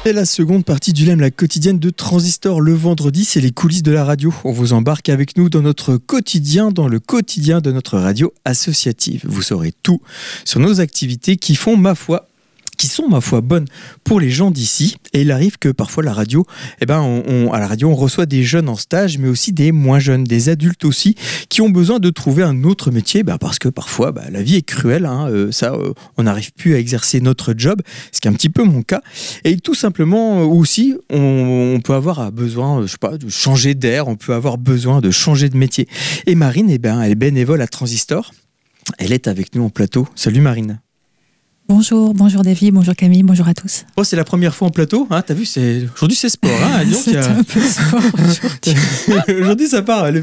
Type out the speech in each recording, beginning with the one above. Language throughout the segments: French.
C'est la seconde partie du LEM, la quotidienne de Transistor. Le vendredi, c'est les coulisses de la radio. On vous embarque avec nous dans notre quotidien, dans le quotidien de notre radio associative. Vous saurez tout sur nos activités qui sont, ma foi, bonnes pour les gens d'ici. Et il arrive que parfois la radio, à la radio, on reçoit des jeunes en stage, mais aussi des moins jeunes, des adultes aussi, qui ont besoin de trouver un autre métier, parce que parfois la vie est cruelle, on n'arrive plus à exercer notre job, ce qui est un petit peu mon cas. Et tout simplement aussi, on peut avoir besoin, de changer d'air, on peut avoir besoin de changer de métier. Et Marine, elle est bénévole à Transistor. Elle est avec nous en plateau. Salut Marine. Bonjour Davy, bonjour Camille, bonjour à tous. Oh, c'est la première fois en plateau, hein, t'as vu, aujourd'hui c'est sport. Hein, c'est un peu sport aujourd'hui. Aujourd'hui ça part, les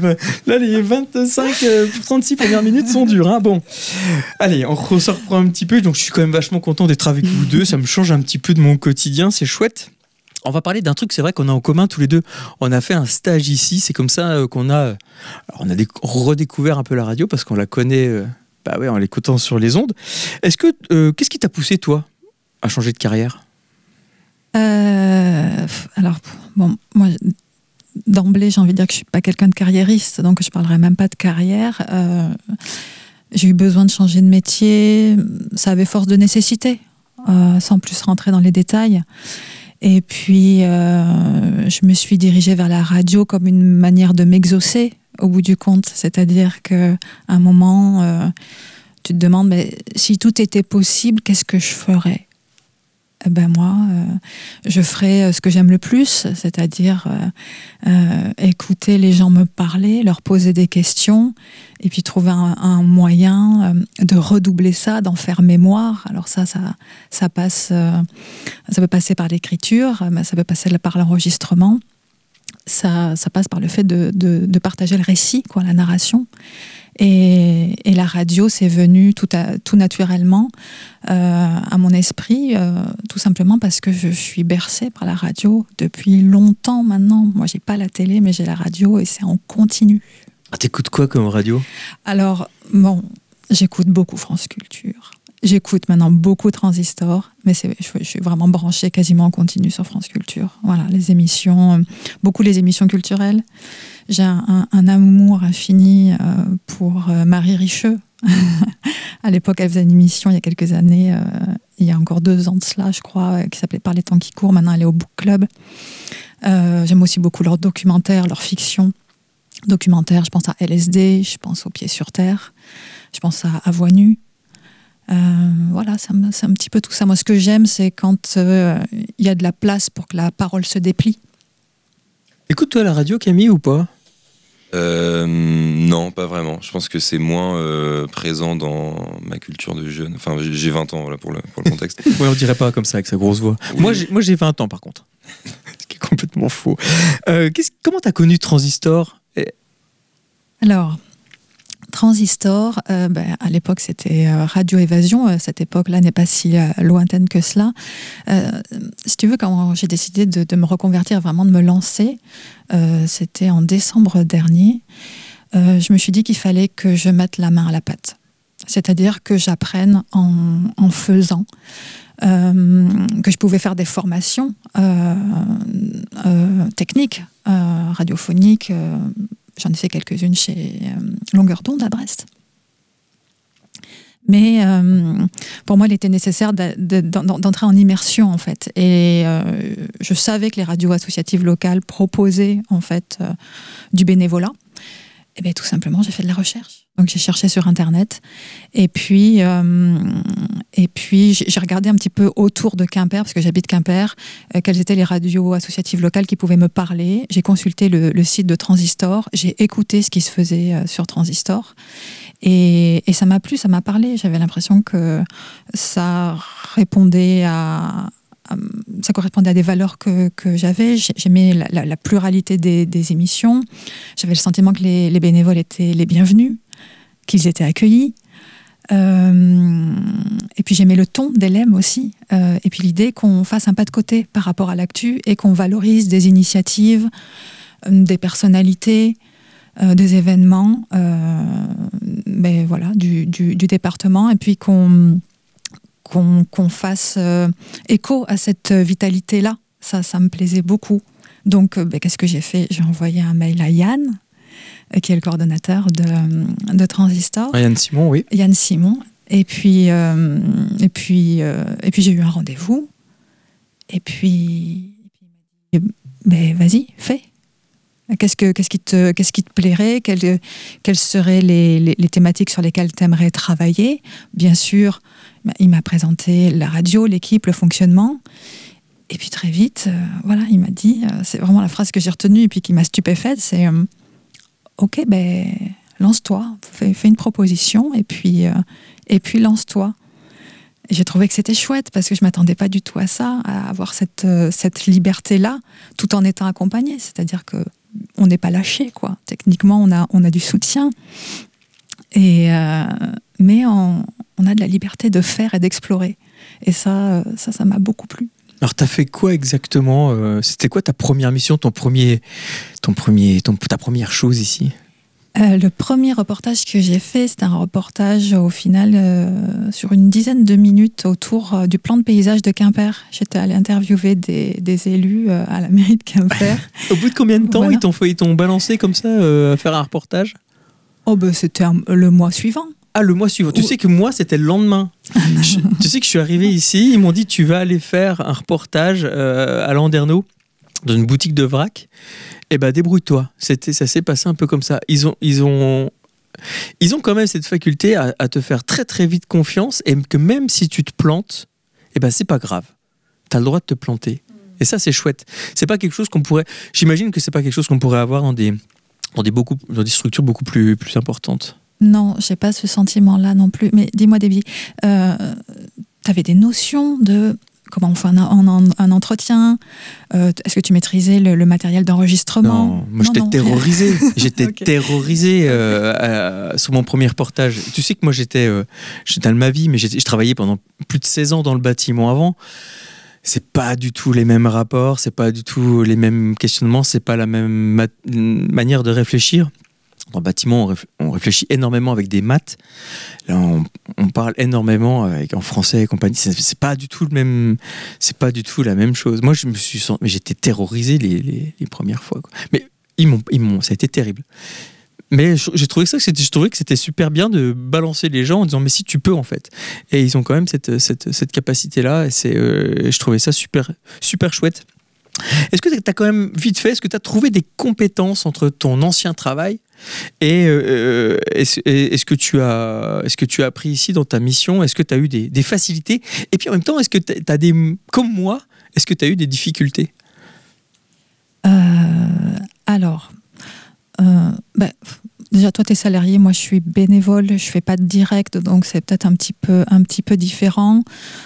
25-36 premières minutes sont dures. Hein, bon, allez, on se reprend un petit peu, donc je suis quand même vachement content d'être avec vous deux, ça me change un petit peu de mon quotidien, c'est chouette. On va parler d'un truc, c'est vrai qu'on a en commun tous les deux. On a fait un stage ici, c'est comme ça qu'on a redécouvert un peu la radio parce qu'on la connaît... en l'écoutant sur les ondes. Est-ce que qu'est-ce qui t'a poussé toi à changer de carrière ? Moi d'emblée j'ai envie de dire que je suis pas quelqu'un de carriériste, donc je parlerai même pas de carrière. J'ai eu besoin de changer de métier, ça avait force de nécessité, sans plus rentrer dans les détails. Et puis je me suis dirigée vers la radio comme une manière de m'exaucer au bout du compte, c'est-à-dire qu'à un moment, tu te demandes, mais si tout était possible, qu'est-ce que je ferais ? Moi, je ferais ce que j'aime le plus, c'est-à-dire écouter les gens me parler, leur poser des questions, et puis trouver un moyen de redoubler ça, d'en faire mémoire. Alors ça passe, ça peut passer par l'écriture, mais ça peut passer par l'enregistrement. Ça passe par le fait de partager le récit, la narration. Et la radio, c'est venu tout naturellement à mon esprit, tout simplement parce que je suis bercée par la radio depuis longtemps maintenant. Moi, j'ai pas la télé, mais j'ai la radio et c'est en continu. Ah, t'écoutes quoi comme radio ? Alors, j'écoute beaucoup France Culture. J'écoute maintenant beaucoup Transistor, mais je suis vraiment branchée quasiment en continu sur France Culture. Voilà, beaucoup les émissions culturelles. J'ai un amour infini pour Marie Richeux. À l'époque, elle faisait une émission il y a quelques années, il y a encore 2 ans de cela, je crois, qui s'appelait Par les temps qui courent. Maintenant, elle est au Book Club. J'aime aussi beaucoup leurs documentaires, leurs fictions. Documentaires, je pense à LSD, je pense aux Pieds sur Terre, je pense à Voix nue. C'est un petit peu tout ça. Moi, ce que j'aime, c'est quand il y a de la place pour que la parole se déplie. Écoute-toi la radio, Camille, ou pas ? Non, pas vraiment. Je pense que c'est moins présent dans ma culture de jeune. Enfin, j'ai 20 ans, voilà, pour le contexte. Ouais, on dirait pas comme ça, avec sa grosse voix. Oui. Moi, j'ai 20 ans, par contre. Ce qui est complètement faux. Comment t'as connu Transistor ? Alors... Transistor, à l'époque c'était Radio Évasion, cette époque-là n'est pas si lointaine que cela. Si tu veux, quand j'ai décidé de me reconvertir, vraiment de me lancer, c'était en décembre dernier, je me suis dit qu'il fallait que je mette la main à la pâte. C'est-à-dire que j'apprenne en faisant, que je pouvais faire des formations techniques, radiophoniques. J'en ai fait quelques-unes chez Longueur d'onde à Brest. Mais pour moi, il était nécessaire d'entrer en immersion, en fait. Et je savais que les radios associatives locales proposaient, en fait, du bénévolat. Et bien, tout simplement, j'ai fait de la recherche. Donc, j'ai cherché sur Internet. Et puis j'ai regardé un petit peu autour de Quimper, parce que j'habite Quimper, quelles étaient les radios associatives locales qui pouvaient me parler. J'ai consulté le site de Transistor. J'ai écouté ce qui se faisait sur Transistor. Et ça m'a plu, ça m'a parlé. J'avais l'impression que ça correspondait à des valeurs que j'avais. J'aimais la pluralité des émissions. J'avais le sentiment que les bénévoles étaient les bienvenus, qu'ils étaient accueillis. Et puis j'aimais le ton des LEM aussi. Et puis l'idée qu'on fasse un pas de côté par rapport à l'actu et qu'on valorise des initiatives, des personnalités, des événements du département, et puis qu'on fasse écho à cette vitalité-là Ça me plaisait beaucoup. Donc, qu'est-ce que j'ai fait? J'ai envoyé un mail à Yann, qui est le coordonnateur de Transistor. Yann Simon, oui. Yann Simon. Et puis j'ai eu un rendez-vous. Et puis vas-y, fais. Qu'est-ce qui te plairait? Quelles seraient les thématiques sur lesquelles tu aimerais travailler? Bien sûr, il m'a présenté la radio, l'équipe, le fonctionnement. Et puis très vite, voilà, il m'a dit, c'est vraiment la phrase que j'ai retenue et puis qui m'a stupéfaite, c'est ok, lance-toi, fais une proposition et puis lance-toi. Et j'ai trouvé que c'était chouette parce que je m'attendais pas du tout à ça, à avoir cette liberté-là, tout en étant accompagné. C'est-à-dire que on n'est pas lâché, quoi. Techniquement, on a du soutien, mais on a de la liberté de faire et d'explorer. Et ça m'a beaucoup plu. Alors, t'as fait quoi exactement? C'était quoi ta première mission, ta première chose ici? Le premier reportage que j'ai fait, c'était un reportage au final sur une dizaine de minutes autour du plan de paysage de Quimper. J'étais allée interviewer des élus à la mairie de Quimper. Au bout de combien de temps voilà. ils t'ont balancé comme ça à faire un reportage? C'était le mois suivant. Ah, le mois suivant. Tu sais que moi, c'était le lendemain. Tu sais que je suis arrivé ici, ils m'ont dit tu vas aller faire un reportage à Landerneau dans une boutique de vrac. Eh ben, débrouille-toi. Ça s'est passé un peu comme ça. Ils ont quand même cette faculté à te faire très très vite confiance et que même si tu te plantes, eh ben, c'est pas grave. T'as le droit de te planter. Et ça, c'est chouette. C'est pas quelque chose qu'on pourrait. J'imagine que c'est pas quelque chose qu'on pourrait avoir dans des structures beaucoup plus importantes. Non, j'ai pas ce sentiment-là non plus. Mais dis-moi, Debbie, t'avais des notions de comment on fait un entretien? Est-ce que tu maîtrisais le matériel d'enregistrement? Non, moi j'étais terrorisé. J'étais okay. terrorisé sur mon premier reportage. Tu sais que moi j'étais dans ma vie, mais je travaillais pendant plus de 16 ans dans le bâtiment avant. C'est pas du tout les mêmes rapports, c'est pas du tout les mêmes questionnements, c'est pas la même manière de réfléchir. Dans le bâtiment, on réfléchit énormément avec des maths. Là, on parle énormément en français et compagnie. C'est pas du tout c'est pas du tout la même chose. Moi, j'étais terrorisé les premières fois, quoi. Mais ça a été terrible. Mais je trouvais que c'était super bien de balancer les gens en disant mais si tu peux en fait. Et ils ont quand même cette capacité-là. Et je trouvais ça super super chouette. Est-ce que tu as quand même vite fait, est-ce que tu as trouvé des compétences entre ton ancien travail et est-ce que tu as appris ici dans ta mission? Est-ce que tu as eu des facilités? Et puis en même temps, est-ce que tu as comme moi, est-ce que tu as eu des difficultés? Déjà, toi, tu es salarié, moi, je suis bénévole, je ne fais pas de direct, donc c'est peut-être un petit peu différent.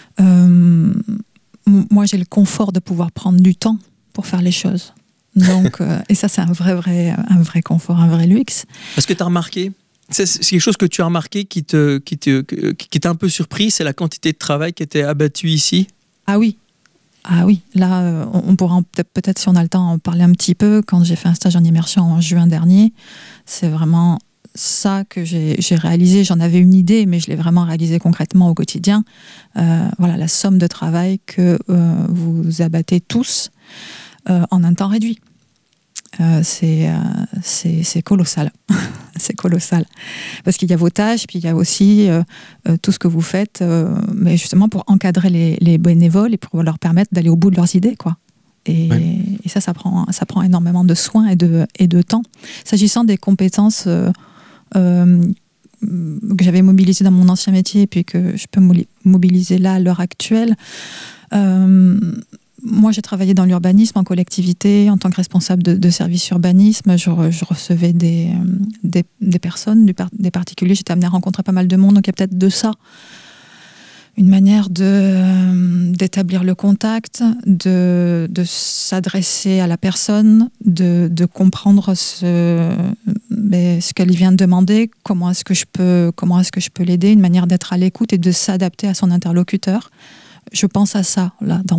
Moi, j'ai le confort de pouvoir prendre du temps pour faire les choses. Donc, et ça, c'est un vrai confort, un vrai luxe. Est-ce que tu as remarqué, c'est quelque chose que tu as remarqué qui t'a un peu surpris, c'est la quantité de travail qui était abattue ici? Ah oui. Là, on pourra peut-être, si on a le temps, en parler un petit peu. Quand j'ai fait un stage en immersion en juin dernier, c'est vraiment ça que j'ai réalisé. J'en avais une idée, mais je l'ai vraiment réalisé concrètement au quotidien. Voilà, la somme de travail que vous abattez tous en un temps réduit. C'est colossal. C'est colossal. Parce qu'il y a vos tâches, puis il y a aussi tout ce que vous faites, mais justement pour encadrer les bénévoles et pour leur permettre d'aller au bout de leurs idées, quoi. Et ça prend énormément de soins et de temps. S'agissant des compétences que j'avais mobilisées dans mon ancien métier et puis que je peux mobiliser là à l'heure actuelle, moi, j'ai travaillé dans l'urbanisme, en collectivité, en tant que responsable de service urbanisme. Je recevais des personnes, des particuliers. J'étais amenée à rencontrer pas mal de monde, donc il y a peut-être de ça. Une manière d'établir le contact, de s'adresser à la personne, de comprendre ce qu'elle vient de demander, comment est-ce que je peux l'aider, une manière d'être à l'écoute et de s'adapter à son interlocuteur. Je pense à ça, là, d'emblée.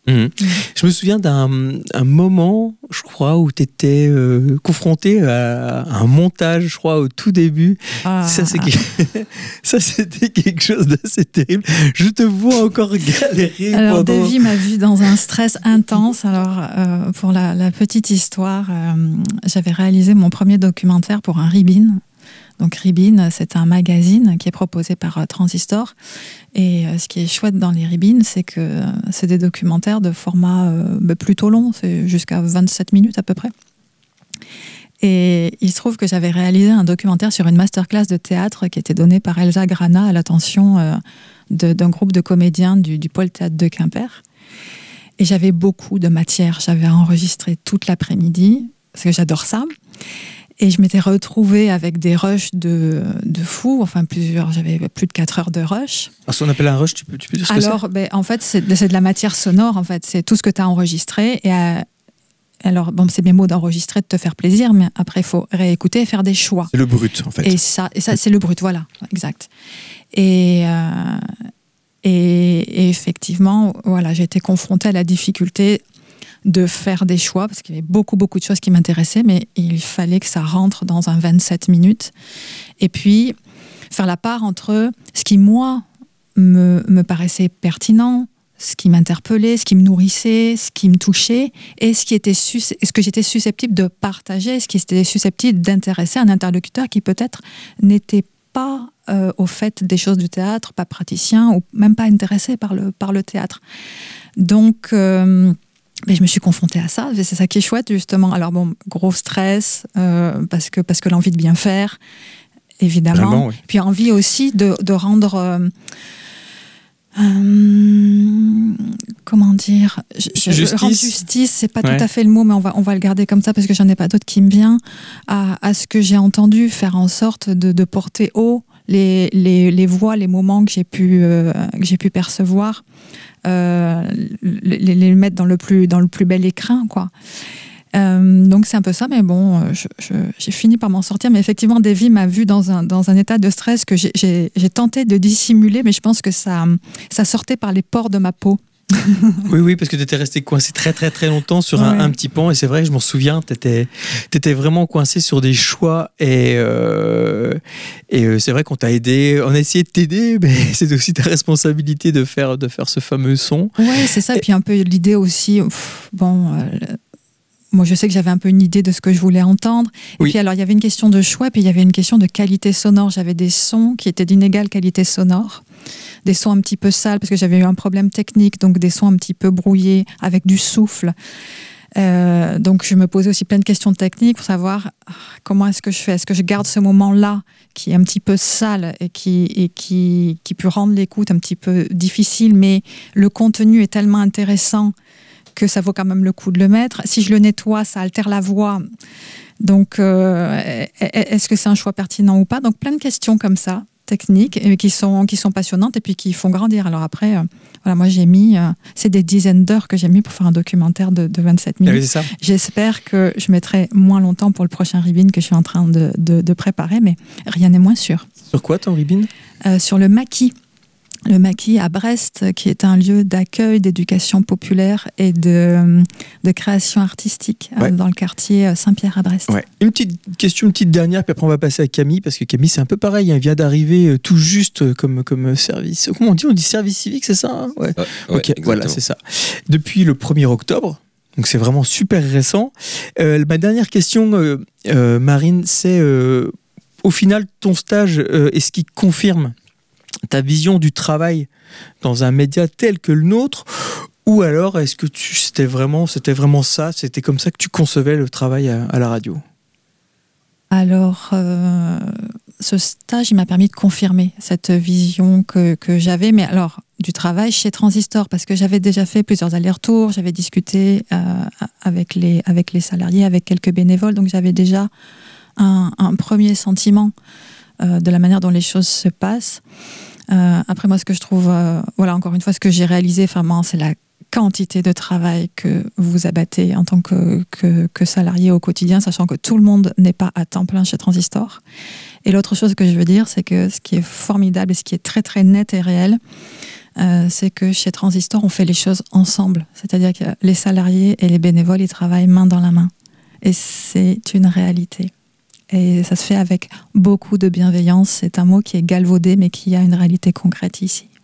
Je me souviens d'un moment, je crois, où tu étais confronté à un montage, je crois, au tout début. Ça, c'était quelque chose d'assez terrible. Je te vois encore galérer. Alors, Davy m'a vu dans un stress intense. Alors, pour la petite histoire, j'avais réalisé mon premier documentaire pour un Ribin. Donc Ribin, c'est un magazine qui est proposé par Transistor. Et ce qui est chouette dans les Ribin, c'est que c'est des documentaires de format plutôt long, c'est jusqu'à 27 minutes à peu près. Et il se trouve que j'avais réalisé un documentaire sur une masterclass de théâtre qui était donnée par Elsa Grana à l'attention d'un groupe de comédiens du Pôle Théâtre de Quimper. Et j'avais beaucoup de matière. J'avais enregistré toute l'après-midi, parce que j'adore ça. Et je m'étais retrouvée avec des rushs de fou, enfin j'avais plus de 4 heures de rush. Alors, ce qu'on appelle un rush, tu peux dire ce que c'est ? Alors, en fait, c'est de la matière sonore, en fait. C'est tout ce que tu as enregistré. Et alors, c'est mes mots d'enregistrer, de te faire plaisir, mais après, il faut réécouter et faire des choix. C'est le brut, en fait. Et ça c'est le brut, voilà, exact. Et effectivement, voilà, j'ai été confrontée à la difficulté de faire des choix, parce qu'il y avait beaucoup de choses qui m'intéressaient, mais il fallait que ça rentre dans un 27 minutes. Et puis, faire la part entre ce qui, moi, me paraissait pertinent, ce qui m'interpellait, ce qui me nourrissait, ce qui me touchait, et ce que j'étais susceptible de partager, ce qui était susceptible d'intéresser un interlocuteur qui peut-être n'était pas au fait des choses du théâtre, pas praticien, ou même pas intéressé par le théâtre. Donc... mais je me suis confrontée à ça, c'est ça qui est chouette justement. Alors gros stress, parce que l'envie de bien faire, évidemment. Vraiment, oui. Puis envie aussi de rendre... comment dire, rendre justice, c'est pas tout à fait le mot, mais on va le garder comme ça parce que j'en ai pas d'autre qui me vient, à ce que j'ai entendu, faire en sorte de porter haut les voix, les moments que j'ai pu percevoir, les mettre dans le plus bel écrin, quoi. Donc c'est un peu ça, mais bon, j'ai fini par m'en sortir. Mais effectivement, Davy m'a vu dans un état de stress que j'ai tenté de dissimuler, mais je pense que ça sortait par les pores de ma peau. Oui, parce que tu étais resté coincé très très très longtemps sur un petit pan, et c'est vrai, je m'en souviens, tu étais vraiment coincé sur des choix, et c'est vrai qu'on t'a aidé, on a essayé de t'aider, mais c'est aussi ta responsabilité de faire ce fameux son. Ouais, c'est ça, et puis un peu l'idée aussi, moi, je sais que j'avais un peu une idée de ce que je voulais entendre. Et puis, alors, il y avait une question de choix, puis il y avait une question de qualité sonore. J'avais des sons qui étaient d'inégale qualité sonore, des sons un petit peu sales, parce que j'avais eu un problème technique, donc des sons un petit peu brouillés, avec du souffle. Donc, je me posais aussi plein de questions techniques pour savoir comment est-ce que je fais. Est-ce que je garde ce moment-là, qui est un petit peu sale et qui peut rendre l'écoute un petit peu difficile, mais le contenu est tellement intéressant que ça vaut quand même le coup de le mettre. Si je le nettoie, ça altère la voix. Donc, est-ce que c'est un choix pertinent ou pas ? Donc, plein de questions comme ça, techniques, et qui sont passionnantes et puis qui font grandir. Alors après, moi j'ai mis, c'est des dizaines d'heures que j'ai mis pour faire un documentaire de 27 minutes. Oui, c'est ça. J'espère que je mettrai moins longtemps pour le prochain Ribin que je suis en train de préparer, mais rien n'est moins sûr. Sur quoi ton Ribin ? Sur le maquis. Le maquis à Brest, qui est un lieu d'accueil, d'éducation populaire et de création artistique dans le quartier Saint-Pierre à Brest. Ouais. Une petite dernière, puis après on va passer à Camille, parce que Camille c'est un peu pareil, elle vient d'arriver tout juste comme service. Comment on dit service civique, c'est ça, hein ? Ouais. Ok, voilà, c'est ça. Depuis le 1er octobre, donc c'est vraiment super récent. Ma dernière question, Marine, c'est au final ton stage, est-ce qu'il confirme ta vision du travail dans un média tel que le nôtre, ou alors est-ce que c'était vraiment ça, c'était comme ça que tu concevais le travail à la radio ? Alors, ce stage, il m'a permis de confirmer cette vision que j'avais, mais alors du travail chez Transistor, parce que j'avais déjà fait plusieurs allers-retours, j'avais discuté avec les salariés, avec quelques bénévoles, donc j'avais déjà un premier sentiment de la manière dont les choses se passent. Après, moi, ce que je trouve, encore une fois, ce que j'ai réalisé, vraiment, c'est la quantité de travail que vous abattez en tant que salarié au quotidien, sachant que tout le monde n'est pas à temps plein chez Transistor. Et l'autre chose que je veux dire, c'est que ce qui est formidable et ce qui est très très net et réel, c'est que chez Transistor, on fait les choses ensemble. C'est-à-dire que les salariés et les bénévoles, ils travaillent main dans la main. Et c'est une réalité. Et ça se fait avec beaucoup de bienveillance. C'est un mot qui est galvaudé, mais qui a une réalité concrète ici.